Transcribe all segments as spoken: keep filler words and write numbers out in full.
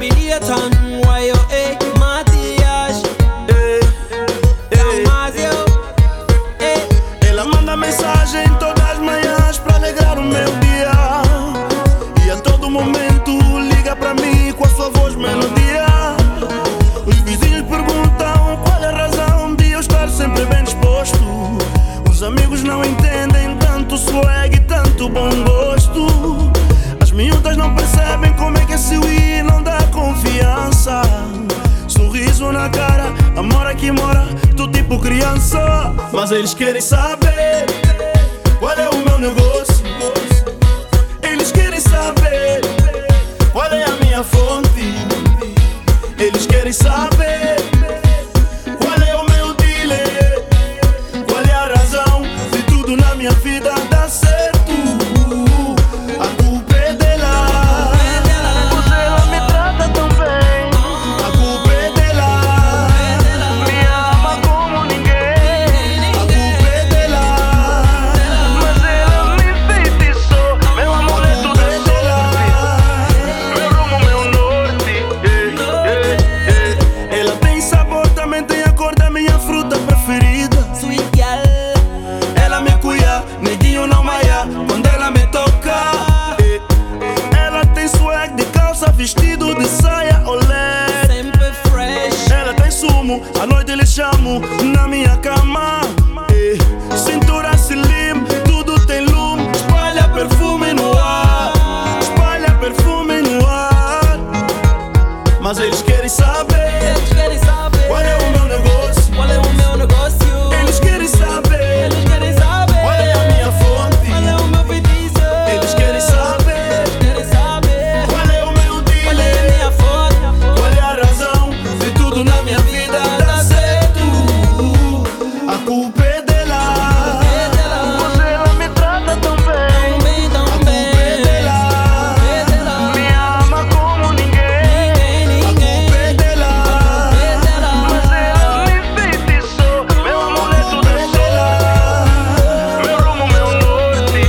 bilheta no aio, ei, Matias. Ela manda mensagem todas as manhãs pra alegrar o meu dia, e a todo momento liga pra mim com a sua voz melodia. Os vizinhos perguntam qual é a razão de eu estar sempre bem disposto. Os amigos não entendem tanto swag e tanto bom gosto. As miúdas não percebem como é que esse Wii não dá confiança. Sorriso na cara, amor aqui mora, tô tipo criança. Mas eles querem saber qual é o meu negócio. Eles querem saber qual é a minha fonte. Eles querem saber qual é o meu dealer, qual é a razão de tudo na minha vida dar certo. A culpa é dela, pois ela me trata tão bem. A culpa é dela, me ama como ninguém. A culpa é dela, mas ela me feitiçou. Meu amuleto da sorte, meu rumo, meu norte. Ela tem sabor, também tem a cor da minha fruta preferida. Sweet girl. Ela me cuia, neguinho não maia quando ela me toca. Ela tem swag de calça, vestido de saia, olé. Sempre fresh. Ela tem sumo, à noite lhe chamo na minha cama. Cintura slim, tudo tem lume. Espalha perfume no ar, espalha perfume no ar. Mas eles querem saber Eles querem saber qual é o meu negócio. qual é o meu negócio. Eles querem saber Eles querem saber qual é a minha fonte. qual é o meu feitiço. Eles querem saber Eles querem saber qual é o meu qual é a dealer, minha fonte. qual é a razão de tudo na minha vida dar certo. A culpa é dela, pois ela me trata tão bem. Bem, tão A culpa é bem. dela, É dela. me ama como ninguém. Ninguém, A culpa é ninguém. dela, É dela. mas ela me feitiçou. Meu amuleto da sorte, meu rumo, meu norte.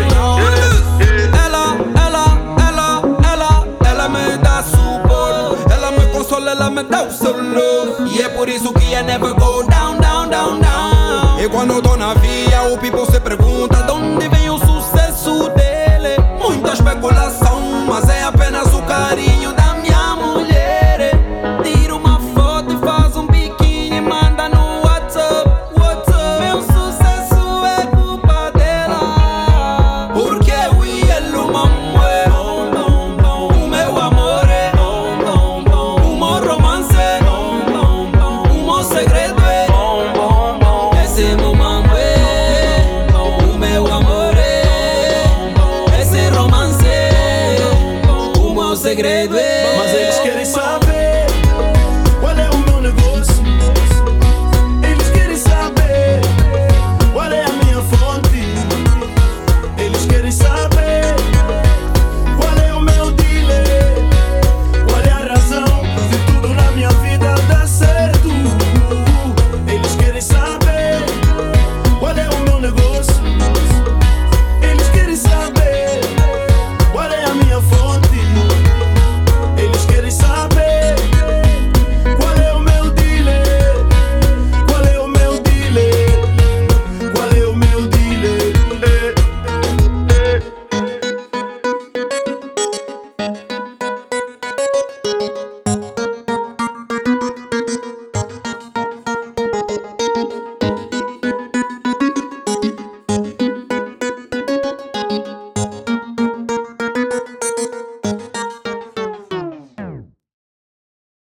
Ela, ela, ela, ela, ela me dá suporte. Ela me consola, ela me dá o seu love. E é por isso que I never go down, down, down, down. E quando eu tô na via, o people se pergunta de onde vem o sucesso dele. Muita especulação, mas é apenas o carinho da minha mulher. Tira uma foto e faz um biquíni, manda no WhatsApp, WhatsApp. Meu sucesso é culpa dela, porque eu e ele uma mulher. O meu amor é o meu romance, o meu segredo é esse meu mambo é o meu amor é esse romance, o meu segredo é. Mas eles querem saber